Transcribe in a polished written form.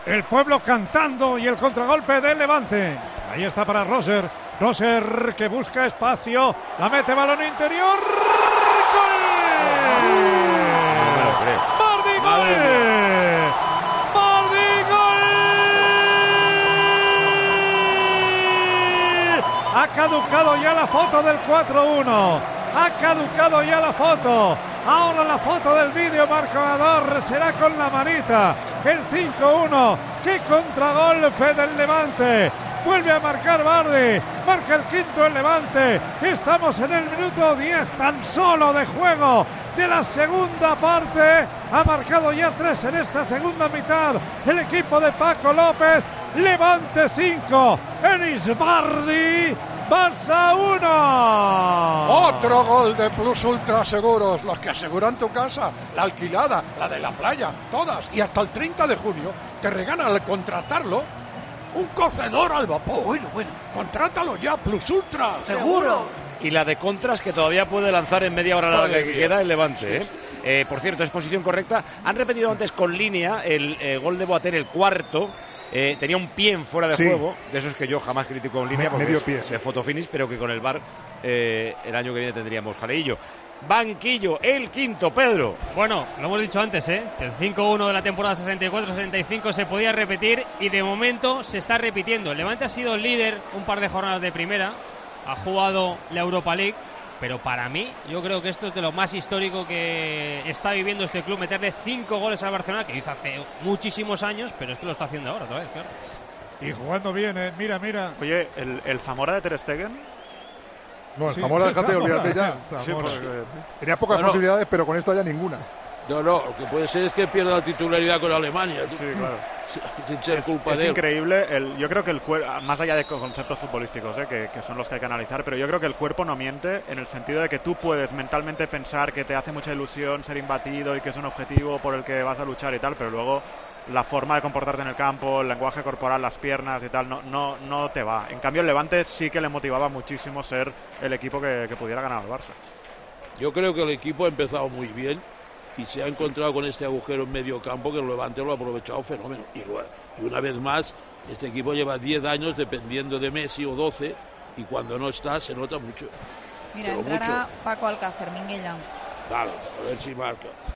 El pueblo cantando y el contragolpe del Levante. Ahí está para Roser. Roser que busca espacio. La mete, balón interior. ¡Gol! ¡Bardi, gol! ¡Bardi, gol! Ha caducado ya la foto del 4-1. Ha caducado ya la foto. Ahora la foto del vídeo marcador será con la manita. El 5-1. ¡Qué contragolpe del Levante! Vuelve a marcar Bardi. Marca el quinto el Levante. Estamos en el minuto 10 tan solo de juego de la segunda parte. Ha marcado ya 3 en esta segunda mitad el equipo de Paco López. Levante 5. Enis Bardi. Barça 1. Otro gol de Plus Ultra Seguros, los que aseguran tu casa, la alquilada, la de la playa, todas. Y hasta el 30 de junio te regalan al contratarlo un cocedor al vapor. Bueno, contrátalo ya, Plus Ultra. ¡Seguro! Y la de contras que todavía puede lanzar en media hora larga que queda el Levante, ¿eh? Por cierto, es posición correcta. Han repetido antes con línea el gol de Boateng, el cuarto. Tenía un pie en fuera de juego, de esos que yo jamás critico en línea porque es de fotofinish, pero que con el VAR el año que viene tendríamos jaleillo. Banquillo, el quinto, Pedro. Bueno, lo hemos dicho antes, que el 5-1 de la temporada 64-65 se podía repetir y de momento se está repitiendo. El Levante ha sido el líder un par de jornadas de primera, ha jugado la Europa League, pero para mí, yo creo que esto es de lo más histórico que está viviendo este club, meterle 5 goles al Barcelona, que hizo hace muchísimos años, pero es que lo está haciendo ahora otra vez, claro. Y jugando bien, mira. Oye, el Zamora de Ter Stegen. No, el Zamora, déjate, olvídate ya. Sí, tenía pocas posibilidades, pero con esta ya ninguna. No, lo que puede ser es que pierda la titularidad con Alemania. Sí, claro. Sin ser culpa de él. Es increíble. Yo creo que el cuerpo, más allá de conceptos futbolísticos, que son los que hay que analizar, pero yo creo que el cuerpo no miente en el sentido de que tú puedes mentalmente pensar que te hace mucha ilusión ser imbatido y que es un objetivo por el que vas a luchar y tal, pero luego la forma de comportarte en el campo, el lenguaje corporal, las piernas y tal, no te va. En cambio, el Levante sí que le motivaba muchísimo ser el equipo que pudiera ganar al Barça. Yo creo que el equipo ha empezado muy bien y se ha encontrado con este agujero en medio campo que el Levante lo ha aprovechado fenómeno. Y una vez más, este equipo lleva 10 años dependiendo de Messi o 12 y cuando no está se nota mucho. Mira, entrará Paco Alcácer, Minguella. Dale, a ver si marca.